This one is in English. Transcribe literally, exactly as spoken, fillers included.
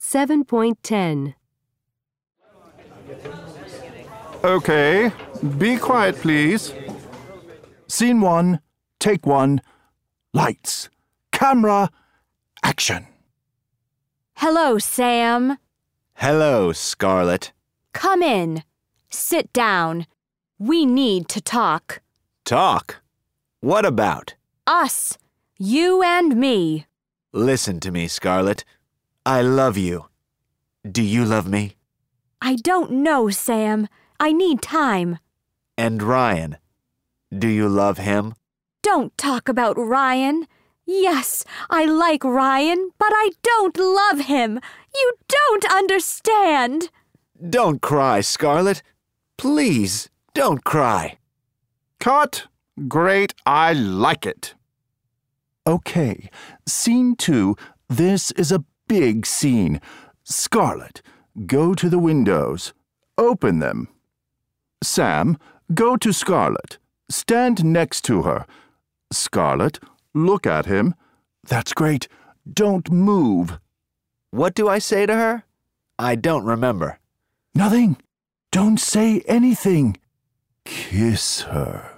seven point ten. Okay, be quiet, please. Scene one, take one, lights, camera, action. Hello, Sam. Hello, Scarlett. Come in. Sit down. We need to talk. Talk? What about? Us. You and me. Listen to me, Scarlett. I love you. Do you love me? I don't know, Sam. I need time. And Ryan. Do you love him? Don't talk about Ryan. Yes, I like Ryan, but I don't love him. You don't understand. Don't cry, Scarlett. Please, don't cry. Cut. Great, I like it. Okay, scene two, this is a big scene. Scarlett, go to the windows. Open them. Sam, go to Scarlett. Stand next to her. Scarlett, look at him. That's great. Don't move. What do I say to her? I don't remember. Nothing. Don't say anything. Kiss her.